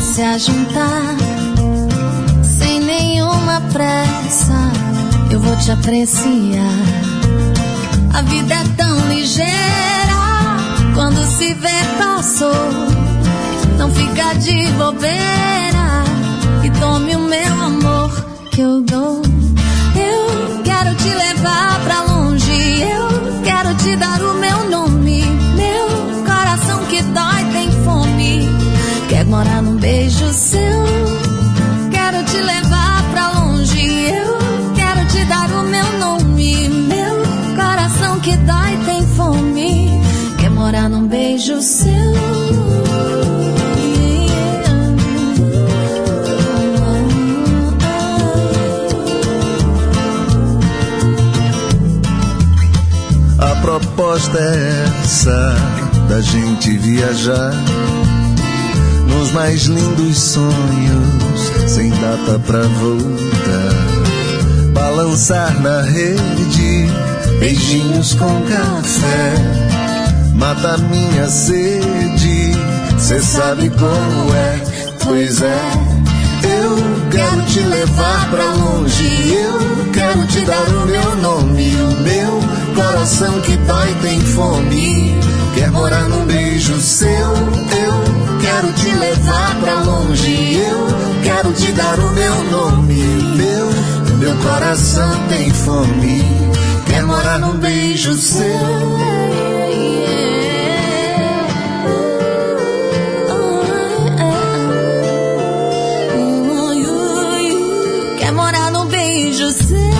se ajuntar, sem nenhuma pressa, eu vou te apreciar. A vida é tão ligeira, quando se vê passou. Não fica de bobeira e tome o meu amor que eu dou. Eu quero te levar pra longe, eu quero te dar o meu nome. Meu coração que dói tem fome, quer morar num beijo seu. Quero te levar pra longe, eu quero te dar o meu nome. Meu coração que dói tem fome, quer morar num beijo seu. A proposta é essa, da gente viajar nos mais lindos sonhos, sem data pra voltar. Balançar na rede, beijinhos com café, mata minha sede, cê sabe como é. Pois é, eu quero te levar pra longe, eu quero te dar o meu nome. O meu coração que dói tem fome, quer morar num beijo seu. Eu quero te levar pra longe, eu quero te dar o meu nome. Meu coração tem fome, quer morar num beijo seu. Quer morar num beijo seu.